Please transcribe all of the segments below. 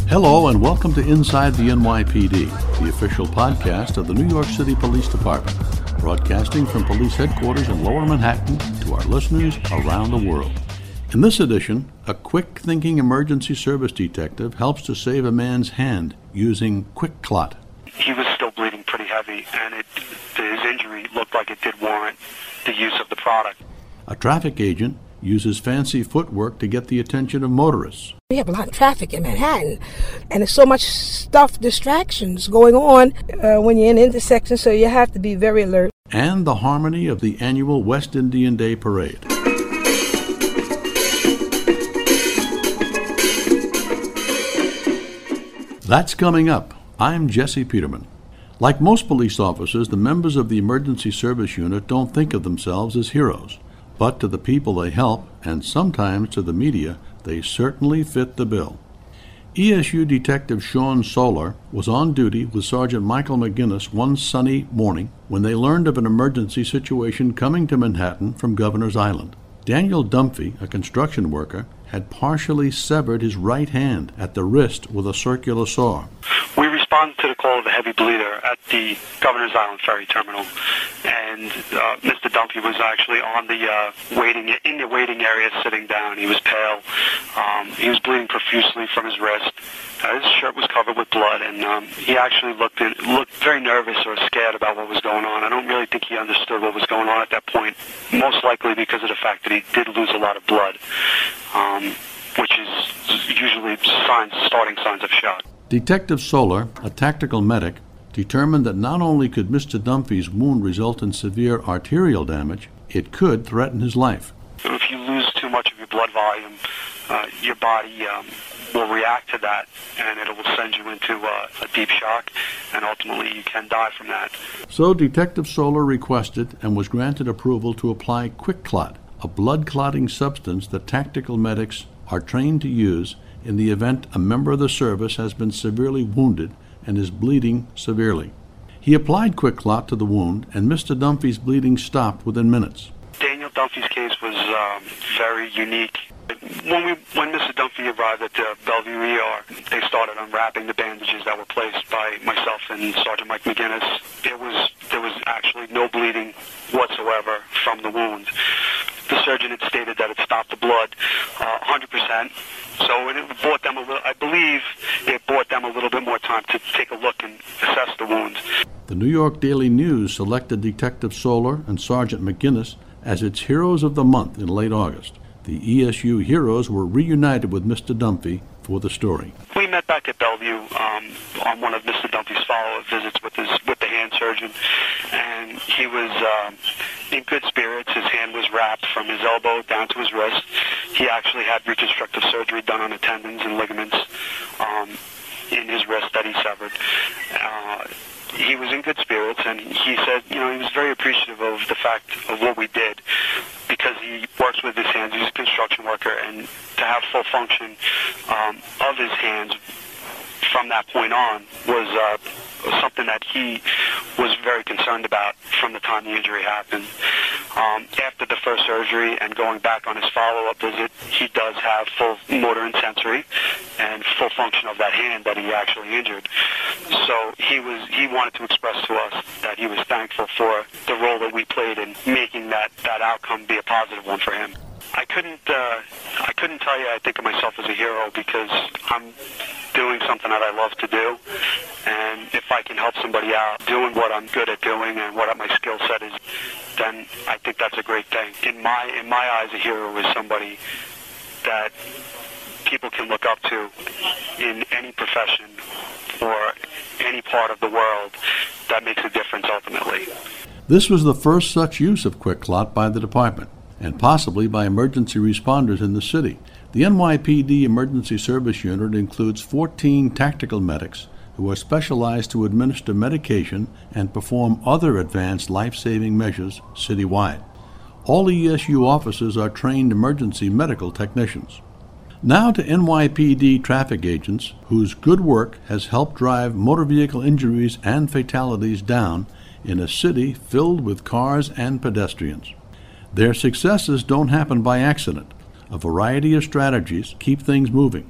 Hello and welcome to Inside the NYPD, the official podcast of the New York City Police Department, broadcasting from police headquarters in Lower Manhattan to our listeners around the world. In this edition, a quick-thinking emergency service detective helps to save a man's hand using QuikClot. He was still bleeding pretty heavy, and his injury looked like it did warrant the use of the product. A traffic agent uses fancy footwork to get the attention of motorists. We have a lot of traffic in Manhattan, and there's so much stuff, distractions going on when you're in intersections, so you have to be very alert. And the harmony of the annual West Indian Day Parade. That's coming up. I'm Jesse Peterman. Like most police officers, the members of the Emergency Service Unit don't think of themselves as heroes. But to the people they help, and sometimes to the media, they certainly fit the bill. ESU Detective Sean Solar was on duty with Sergeant Michael McGinnis one sunny morning when they learned of an emergency situation coming to Manhattan from Governor's Island. Daniel Dunphy, a construction worker, had partially severed his right hand at the wrist with a circular saw. We responded to the call of a heavy bleeder at the Governor's Island ferry terminal, and Mr. Dunphy was actually on the waiting area, sitting down. He was pale. He was bleeding profusely from his wrist. His shirt was covered with blood, and he actually looked very nervous or scared about what was going on. I don't really think he understood what was going on at that point, most likely because of the fact that he did lose a lot of blood, which is usually starting signs of shock. Detective Solar, a tactical medic, determined that not only could Mr. Dunphy's wound result in severe arterial damage, it could threaten his life. If you lose too much of your blood volume, your body will react to that, and it will send you into a deep shock, and ultimately you can die from that. So Detective Solar requested and was granted approval to apply QuikClot, a blood-clotting substance that tactical medics are trained to use in the event a member of the service has been severely wounded and is bleeding severely. He applied QuikClot to the wound, and Mr. Dunphy's bleeding stopped within minutes. Daniel Dunphy's case was very unique. When Mr. Dunphy arrived at the Bellevue ER, they started unwrapping the bandages that were placed by myself and Sergeant Mike McGinnis. There was actually no bleeding whatsoever from the wound. The surgeon had stated that it stopped the blood 100%. So it bought them I believe it bought them a little bit more time to take a look and assess the wound. The New York Daily News selected Detective Solar and Sergeant McGinnis as its Heroes of the Month in late August. The ESU heroes were reunited with Mr. Dunphy for the story. We met back at Bellevue on one of Mr. Dunphy's follow-up visits with the hand surgeon, and he was in good spirits. His hand was wrapped from his elbow down to his wrist. He actually had reconstructive surgery done on the tendons and ligaments in his wrist that he severed. He was in good spirits, and he said, he was very appreciative of the fact of what we did, because he works with his hands. He's a construction worker, and to have full function of his hands from that point on was something that he was very concerned about from the time the injury happened. After the first surgery and going back on his follow-up visit, he does have full motor and sensory and full function of that hand that he actually injured. So he wanted to express to us that he was thankful for the role that we played in making that outcome be a positive one for him. I couldn't tell you I think of myself as a hero, because I'm doing something that I love to do, and if I can help somebody out doing what I'm good at doing and what my skill set is, then I think that's a great thing. In my eyes, a hero is somebody that people can look up to in any profession or any part of the world that makes a difference ultimately. This was the first such use of QuikClot by the department, and possibly by emergency responders in the city. The NYPD Emergency Service Unit includes 14 tactical medics who are specialized to administer medication and perform other advanced life-saving measures citywide. All ESU officers are trained emergency medical technicians. Now to NYPD traffic agents whose good work has helped drive motor vehicle injuries and fatalities down in a city filled with cars and pedestrians. Their successes don't happen by accident. A variety of strategies keep things moving.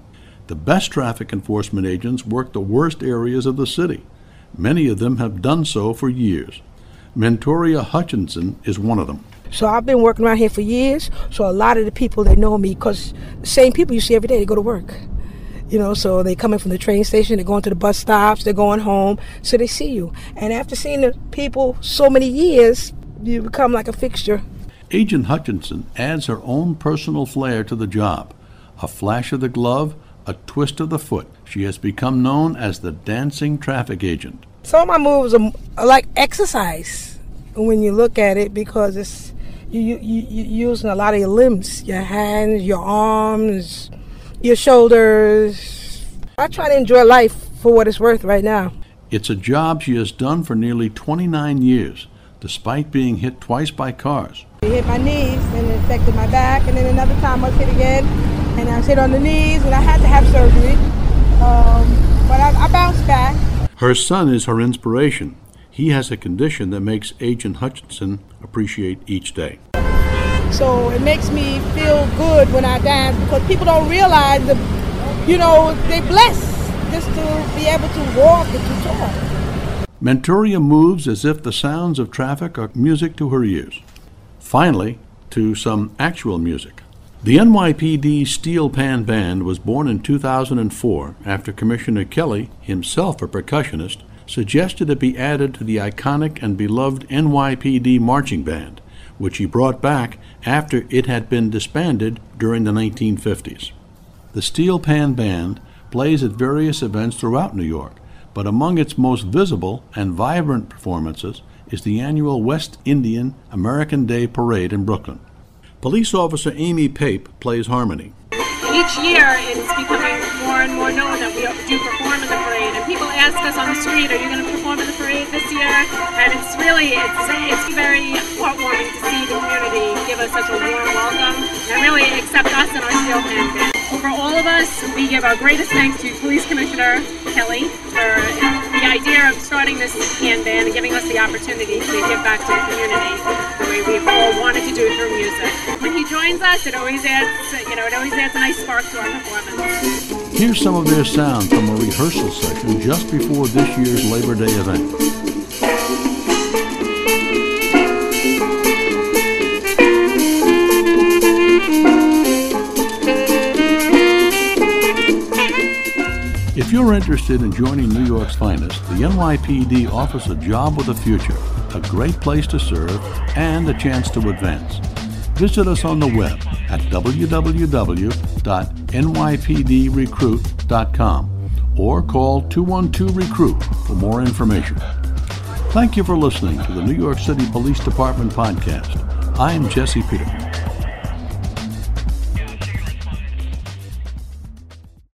The best traffic enforcement agents work the worst areas of the city. Many of them have done so for years. Mentoria Hutchinson is one of them. So I've been working around here for years, so a lot of the people, they know me because the same people you see every day, they go to work. So they come in from the train station, they're going to the bus stops, they're going home, so they see you. And after seeing the people so many years, you become like a fixture. Agent Hutchinson adds her own personal flair to the job. A flash of the glove, a twist of the foot. She has become known as the dancing traffic agent. Some of my moves are like exercise when you look at it, because it's you're using a lot of your limbs, your hands, your arms, your shoulders. I try to enjoy life for what it's worth right now. It's a job she has done for nearly 29 years, despite being hit twice by cars. It hit my knees and it affected my back, and then another time I was hit again, and I was hit on the knees, and I had to have surgery. But I bounced back. Her son is her inspiration. He has a condition that makes Agent Hutchinson appreciate each day. So it makes me feel good when I dance, because people don't realize they're blessed just to be able to walk and to talk. Mentoria moves as if the sounds of traffic are music to her ears. Finally, to some actual music. The NYPD Steel Pan Band was born in 2004 after Commissioner Kelly, himself a percussionist, suggested it be added to the iconic and beloved NYPD Marching Band, which he brought back after it had been disbanded during the 1950s. The Steel Pan Band plays at various events throughout New York, but among its most visible and vibrant performances is the annual West Indian American Day Parade in Brooklyn. Police officer Amy Pape plays harmony. Each year it's becoming more and more known that we do perform in the parade, and people ask us on the street, are you going to perform in the parade this year? And it's very heartwarming to see the community give us such a warm welcome and really accept us and our Steel Pan Band. For all of us, we give our greatest thanks to Police Commissioner Kelly for the idea of starting this hand band and giving us the opportunity to give back to the community the way we've all wanted to do it through music. When he joins us, it always adds a nice spark to our performance. Here's some of their sound from a rehearsal session just before this year's Labor Day event. If you're interested in joining New York's finest, the NYPD offers a job with a future, a great place to serve, and a chance to advance. Visit us on the web at www.nypdrecruit.com or call 212-RECRUIT for more information. Thank you for listening to the New York City Police Department podcast. I'm Jesse Peterman.